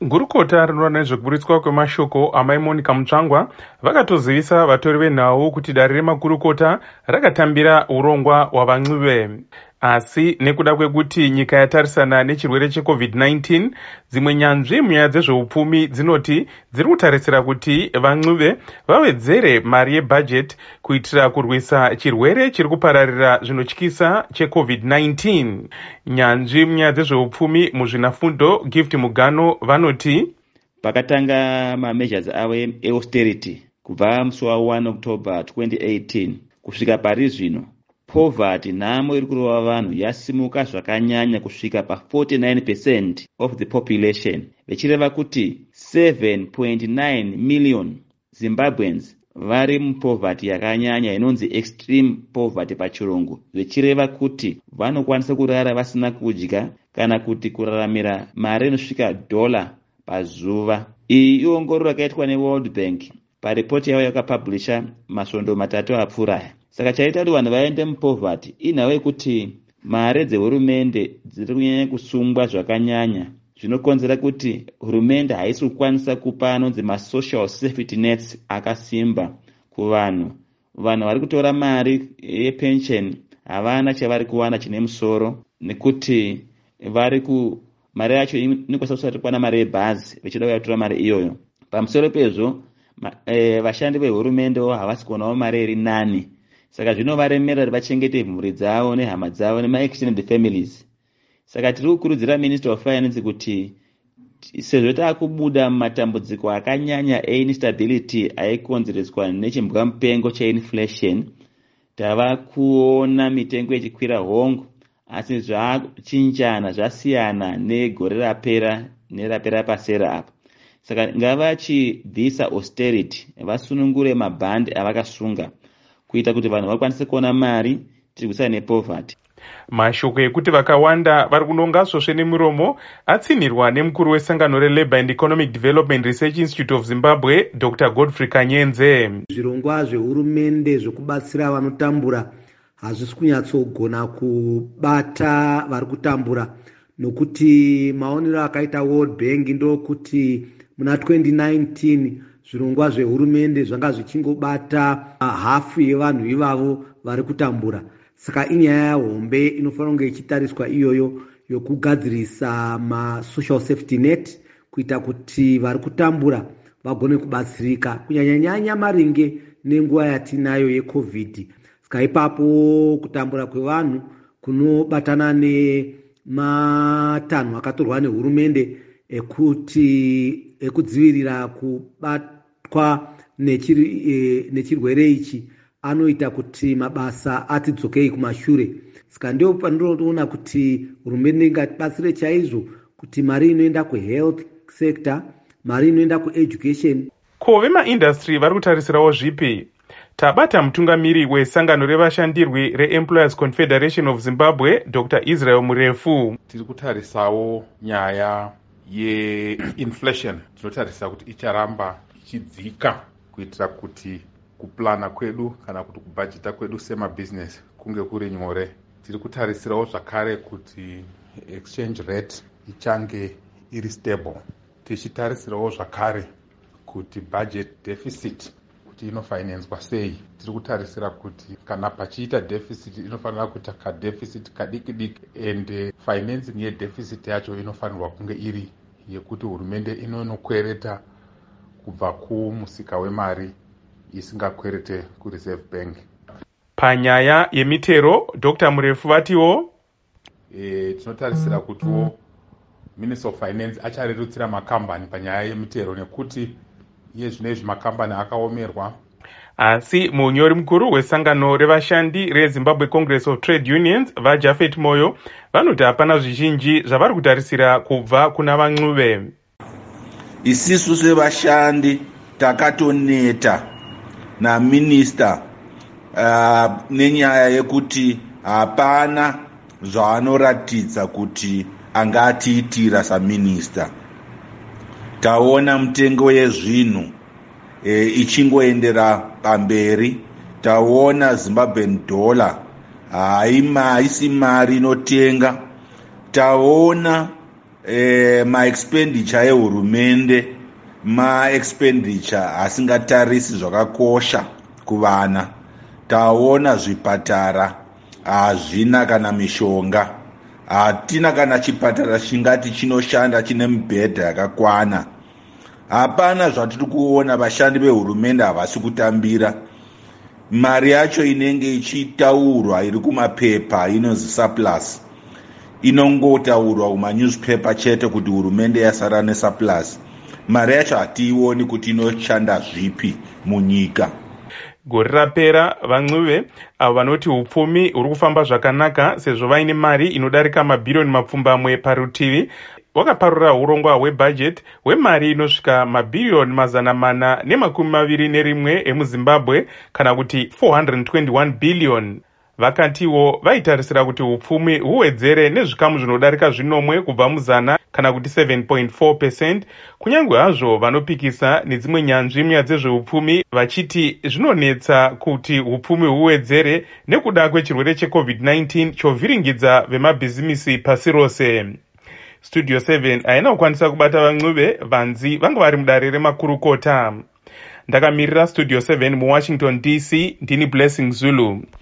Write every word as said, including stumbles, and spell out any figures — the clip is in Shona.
Gurukota rinoona nezvekuburitswa kwemashoko amai Monica Mutsvangwa vakatozivisa vatori venhau kuti dare remagurukota rakatambira urongwa hwavan'uve. Asi nekuda kwekuti nyika yatarisana nechirwere checovid nineteen, dzimwe nyanzvi munyaya dzezveupfumi dzinoti dziri kutarisira kuti van'uve vawedzere mari yebhajeti kuitira kurwisa chirwere chiri kupararira zvinotyisa checovid nineteen. Nyanzvi munyaya dzezveupfumi muzvinafundo Gift Mugano vanoti pakatanga ma-measures avo e-austerity kubva musi wa first October twenty eighteen kusvika pari zvino, poverty nhamo iri kurova vanhu yasimuka zvakanyanya kusvika pa forty-nine percent of the population, vechireva kuti seven point nine million Zimbabweans vari mupoverty yakanyanya inonzi extreme poverty pachirungu, vechireva kuti vanokwanisa kurara vasina kudya kana kuti kuraramira mari inosvika dola pazuva. Iyi iongororo yakaitwa neWorld Bank paripoti yavo yakapublisha masvondo matatu apfuuraya. Saka chaita kuti vanhu vaende mupoverty inhau yekuti mari dzehurumende dziri kunyanya kusungwa zvakanyanya, zvinokonzera kuti hurumende haisi kukwanisa kupa anonzi masocial safety nets akasimba kuvanhu. Vanhu vari kutora mari yepension havana chavari kuwana chine musoro, nekuti vari ku mari yacho inokwanisa kusati kwana mari yebhazi vechida kuyatora mari iyoyo. Pamusoro pezvo e, vashandi vehurumende havasi kuonawo mari iri nani. Saka zvinovaremera kuti vachengete mhuri dzavo nehama dzavo nema-extended families. Saka tiri kukurudzira Minister of Finance kuti sezvo taakubuda mumatambudziko akanyanya e-instability aikonzereswa nechimbwa mupengo cheinflation, tava kuona mitengo ichikwira hongo, asi zvachinjana zvasiyana negore rapera nerapera pasera apa. Saka ngavachibvisa austerity, vasunungure mabhandi avakasunga kuita kuti vanhu vakwanise kuona mari tirwisana nepoverty. Mashoko ekuti vakawanda vari kunonga svosve nemiromo atsinirwa nemukuru wesangano reLabour and Economic Development Research Institute of Zimbabwe Doctor Godfrey Kanyenze. Zvirongwa zvehurumende zvokubatsira vanotambura hazvisi kunyatsogona kubata vari kutambura, nokuti maonero akaita World Bank ndokuti muna twenty nineteen zvirongwa zvehurumende zvanga zvichingobata hafu yevanhu ivavo vari kutambura. Saka inyaya hombe inofanira kunge ichitariswa iyoyo yokugadzirisa ma-social safety net kuita kuti vari kutambura vagone kubatsirika kunyanyanyanya maringe nenguva yatinayo yecovid. Saka ipapo kutambura kwevanhu kunobatana nematanho akatorwa nehurumende ekuti ekudzivirira kubatwa nechirwere ichi anoita kuti mabasa atidzokei kumashure. Saka ndio pandinoona kuti hurumende ingatibatsire chaizvo kuti mari inoenda kuhealth sector, mari inoenda kueducation. Ko vemaindastry vari kutarisirawo zvipi? Tabata mutungamiri wesangano revashandirwi reEmployers Confederation of Zimbabwe Doctor Israel Murefu. Tiri kutarisawo nyaya yeinflation, tinotarisa kuti icharamba ichidzika kuitira kuti kuplana kwedu kana kuti kubhajeta kwedu semabusiness kunge kuri nyore. Tiri kutarisirawo zvakare kuti exchange rate ichange iri stable. Tichitarisirawo zvakare kuti budget deficit kuti inofinanzwa sei. Tiri kutarisira kuti kana pachiita deficit inofanira kuita kadeficit kadiki diki, and financing yedeficit yacho inofanirwa kunge iri yekuti hurumende inonokwereta kubva kumusika wemari isingakwerete kureserve bank. Panyaya yemitero Doctor Murefu vatiwo e, tinotarisira kutiwo Minister of Finance acharerutsira makambani panyaya yemitero nekuti iye zvinezvi makambani akaomerwa. Asi munyori mukuru wesangano revashandi reZimbabwe Congress of Trade Unions vaJafet Moyo vanoti hapana zvizhinji zvavari kutarisira kubva kuna van'uve. Isisu sevashandi takatoneta na minister uh, nenyaya yekuti hapana zvaanoratidza kuti angatiitira saminister. Taona mitengo yezvinhu e, ichingoendera pamberi. Taona Zimbabwean dollar haisi mari inotenga. Taona eh, maexpenditure ehurumende maexpenditure asingatarisi zvakakosha kuvana. Taona zvipatara hazvina kana mishonga, hatina kana chipatara chingati chinoshanda chine mibhedha yakakwana. Hapana zvatiri kuona, vashandi vehurumende havasi kutambira. Mari yacho inenge ichitaurwa iri kumapepa inonzi surplus, inongotaurwa kumanewspaper chete kuti hurumende yasara nesurplus. Mari yacho hatiioni kuti inoshanda zvipi munyika. Gore rapera vaNcube avo vanoti upfumi huri kufamba zvakanaka sezvo vaine mari inodarika mabhirioni mapfumbamwe parutivi, wakaparura urongwa hwebhajeti hwemari inosvika mabhirioni mazana mana nemakumi maviri nerimwe emuZimbabwe kana kuti four hundred twenty-one billion. Vakatiwo vaitarisira kuti upfumi huwedzere nezvikamu zvinodarika zvinomwe kubva muzana kana kuti seven point four percent, kunyange hazvo vanopikisa nedzimwe nyanzvi munyaya dzezveupfumi vachiti zvinonetsa kuti upfumi huwedzere nekuda kwechirwere checovid nineteen chovhiringidza vemabhizimisi pasi rose. Studio seven haina kukwanisa kubata vaNcube, vanzi vanga vari mudare remakurukota. Ndakamirira Studio seven muWashington D C, ndini Blessing Zulu.